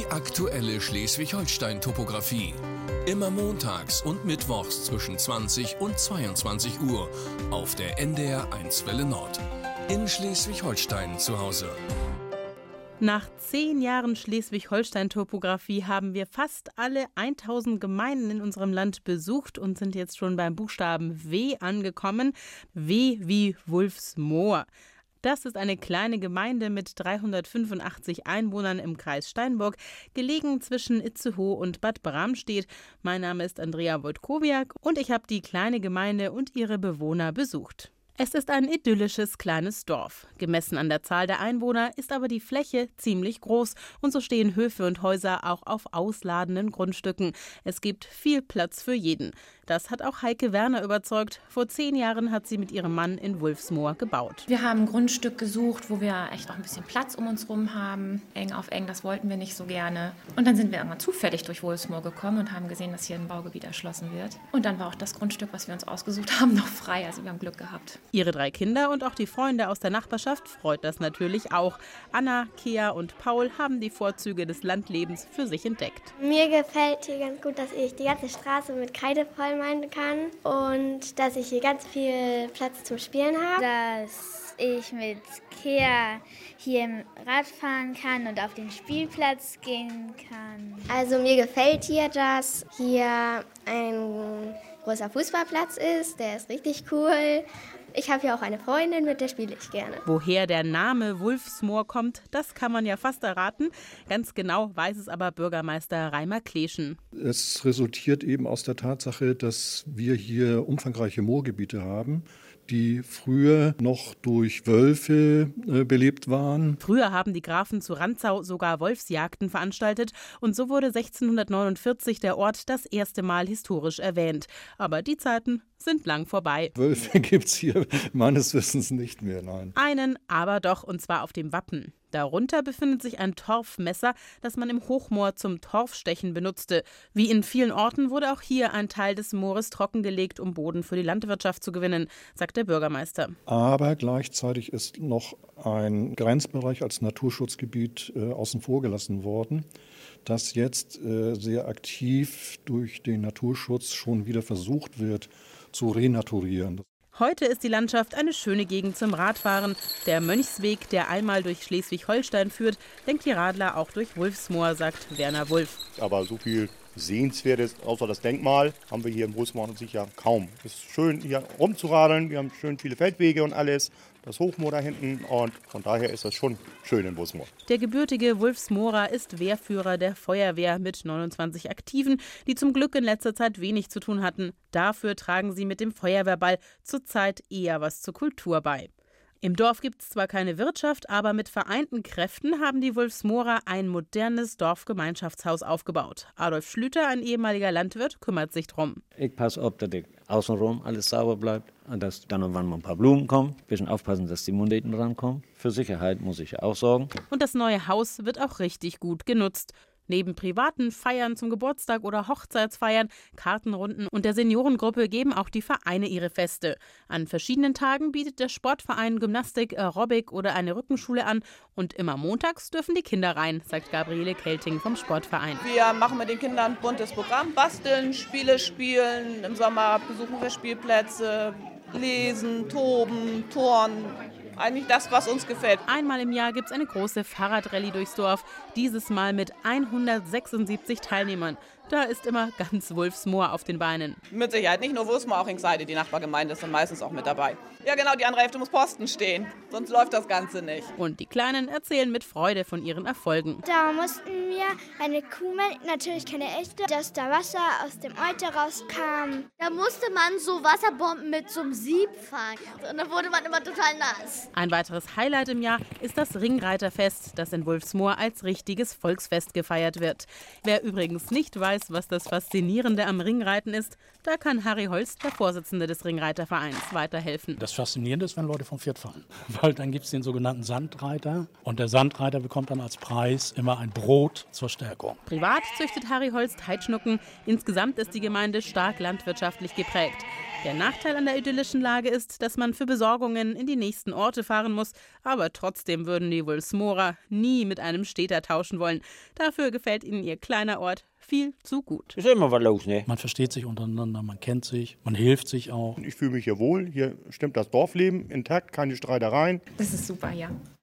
Die aktuelle Schleswig-Holstein-Topographie. Immer montags und mittwochs zwischen 20 und 22 Uhr auf der NDR 1 Welle Nord. In Schleswig-Holstein zu Hause. Nach 10 Jahren Schleswig-Holstein-Topographie haben wir fast alle 1000 Gemeinden in unserem Land besucht und sind jetzt schon beim Buchstaben W angekommen. W wie Wulfsmoor. Das ist eine kleine Gemeinde mit 385 Einwohnern im Kreis Steinburg, gelegen zwischen Itzehoe und Bad Bramstedt. Mein Name ist Andrea Wojtkowiak und ich habe die kleine Gemeinde und ihre Bewohner besucht. Es ist ein idyllisches kleines Dorf. Gemessen an der Zahl der Einwohner ist aber die Fläche ziemlich groß und so stehen Höfe und Häuser auch auf ausladenden Grundstücken. Es gibt viel Platz für jeden. Das hat auch Heike Werner überzeugt. Vor 10 Jahren hat sie mit ihrem Mann in Wulfsmoor gebaut. Wir haben ein Grundstück gesucht, wo wir echt auch ein bisschen Platz um uns rum haben. Eng auf eng, das wollten wir nicht so gerne. Und dann sind wir irgendwann zufällig durch Wulfsmoor gekommen und haben gesehen, dass hier ein Baugebiet erschlossen wird. Und dann war auch das Grundstück, was wir uns ausgesucht haben, noch frei. Also wir haben Glück gehabt. Ihre 3 Kinder und auch die Freunde aus der Nachbarschaft freut das natürlich auch. Anna, Kea und Paul haben die Vorzüge des Landlebens für sich entdeckt. Mir gefällt hier ganz gut, dass ich die ganze Straße mit Kreide vollmalen kann und dass ich hier ganz viel Platz zum Spielen habe. Dass ich mit Kea hier im Rad fahren kann und auf den Spielplatz gehen kann. Also mir gefällt hier, dass hier ein großer Fußballplatz ist. Der ist richtig cool. Ich habe hier auch eine Freundin, mit der spiele ich gerne. Woher der Name Wulfsmoor kommt, das kann man ja fast erraten. Ganz genau weiß es aber Bürgermeister Reimer Kleeschen. Es resultiert eben aus der Tatsache, dass wir hier umfangreiche Moorgebiete haben, die früher noch durch Wölfe belebt waren. Früher haben die Grafen zu Rantzau sogar Wolfsjagden veranstaltet und so wurde 1649 der Ort das erste Mal historisch erwähnt. Aber die Zeiten sind lang vorbei. Wölfe gibt es hier meines Wissens nicht mehr, nein. Einen aber doch, und zwar auf dem Wappen. Darunter befindet sich ein Torfmesser, das man im Hochmoor zum Torfstechen benutzte. Wie in vielen Orten wurde auch hier ein Teil des Moores trockengelegt, um Boden für die Landwirtschaft zu gewinnen, sagt der Bürgermeister. Aber gleichzeitig ist noch ein Grenzbereich als Naturschutzgebiet außen vor gelassen worden, das jetzt sehr aktiv durch den Naturschutz schon wieder versucht wird zu renaturieren. Heute ist die Landschaft eine schöne Gegend zum Radfahren. Der Mönchsweg, der einmal durch Schleswig-Holstein führt, lenkt die Radler auch durch Wulfsmoor, sagt Werner Wulff. Aber so viel Sehenswertes, außer das Denkmal, haben wir hier in Wulfsmoor an sich ja kaum. Es ist schön, hier rumzuradeln. Wir haben schön viele Feldwege und alles. Das Hochmoor da hinten und von daher ist das schon schön in Wulfsmoor. Der gebürtige Wulfsmoorer ist Wehrführer der Feuerwehr mit 29 Aktiven, die zum Glück in letzter Zeit wenig zu tun hatten. Dafür tragen sie mit dem Feuerwehrball zurzeit eher was zur Kultur bei. Im Dorf gibt es zwar keine Wirtschaft, aber mit vereinten Kräften haben die Wulfsmoorer ein modernes Dorfgemeinschaftshaus aufgebaut. Adolf Schlüter, ein ehemaliger Landwirt, kümmert sich drum. Ich passe auf, dass außenrum alles sauber bleibt und dass dann und wann mal ein paar Blumen kommen. Ein bisschen aufpassen, dass die Moneten rankommen. Für Sicherheit muss ich ja auch sorgen. Und das neue Haus wird auch richtig gut genutzt. Neben privaten Feiern zum Geburtstag oder Hochzeitsfeiern, Kartenrunden und der Seniorengruppe geben auch die Vereine ihre Feste. An verschiedenen Tagen bietet der Sportverein Gymnastik, Aerobic oder eine Rückenschule an. Und immer montags dürfen die Kinder rein, sagt Gabriele Kelting vom Sportverein. Wir machen mit den Kindern ein buntes Programm, basteln, Spiele spielen. Im Sommer besuchen wir Spielplätze, lesen, toben, turnen. Eigentlich das, was uns gefällt. Einmal im Jahr gibt es eine große Fahrradrallye durchs Dorf, dieses Mal mit 176 Teilnehmern. Da ist immer ganz Wulfsmoor auf den Beinen. Mit Sicherheit, nicht nur Wulfsmoor, auch Ringseide, die Nachbargemeinde ist dann meistens auch mit dabei. Ja genau, die andere Hälfte muss Posten stehen, sonst läuft das Ganze nicht. Und die Kleinen erzählen mit Freude von ihren Erfolgen. Da mussten wir eine Kuh melken, natürlich keine echte, dass da Wasser aus dem Euter rauskam. Da musste man so Wasserbomben mit so einem Sieb fangen und dann wurde man immer total nass. Ein weiteres Highlight im Jahr ist das Ringreiterfest, das in Wulfsmoor als richtiges Volksfest gefeiert wird. Wer übrigens nicht weiß, was das Faszinierende am Ringreiten ist, da kann Harry Holst, der Vorsitzende des Ringreitervereins, weiterhelfen. Das Faszinierende ist, wenn Leute vom Pferd fallen. Weil dann gibt es den sogenannten Sandreiter und der Sandreiter bekommt dann als Preis immer ein Brot zur Stärkung. Privat züchtet Harry Holst Heidschnucken. Insgesamt ist die Gemeinde stark landwirtschaftlich geprägt. Der Nachteil an der idyllischen Lage ist, dass man für Besorgungen in die nächsten Orte fahren muss. Aber trotzdem würden die Wülfsmorer nie mit einem Städter tauschen wollen. Dafür gefällt ihnen ihr kleiner Ort viel zu gut. Ist immer was los, ne? Man versteht sich untereinander, man kennt sich, man hilft sich auch. Ich fühle mich hier wohl. Hier stimmt das Dorfleben intakt, keine Streitereien. Das ist super, ja.